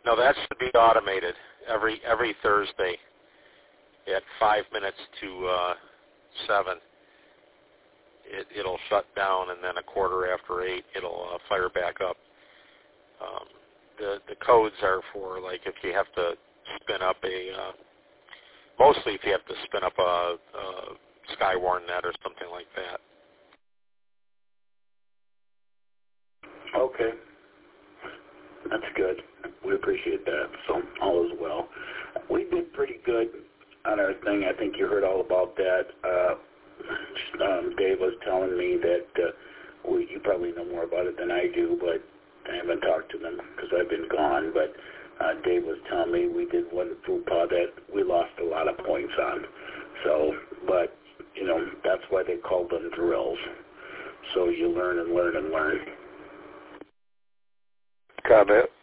No, that's to be automated every Thursday at 5 minutes to 7. It'll shut down, and then a quarter after 8, it'll fire back up. The codes are for, like, if you have to spin up mostly if you have to spin up a Skywarn net or something like that. Okay. That's good. We appreciate that. So all is well. We did pretty good on our thing. I think you heard all about that. Dave was telling me that you probably know more about it than I do, but I haven't talked to them because I've been gone. But Dave was telling me we did one FUPA that we lost a lot of points on. So, but, you know, that's why they call them drills. So you learn and learn and learn. Comment.